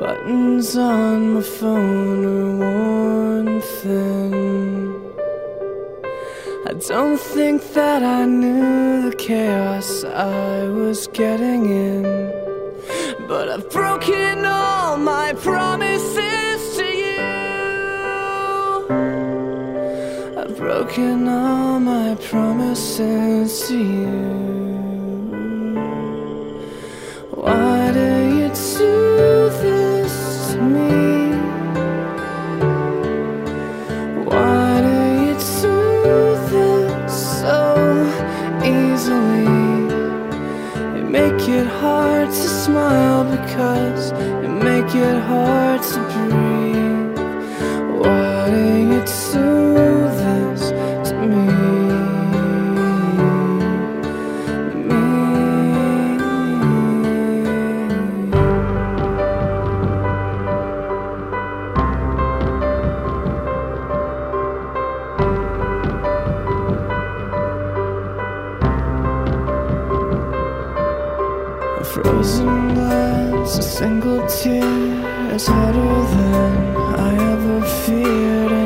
Buttons on my phone are worn thin. I don't think that I knew the chaos I was getting in, but I've broken all my promises to you. I've broken all my promises to you. Why do you do this to me? Why do you do this so easily? You make it hard to smile because you make it hard to breathe. Why do you do this to me? A frozen glance, a single tear is harder than I ever feared.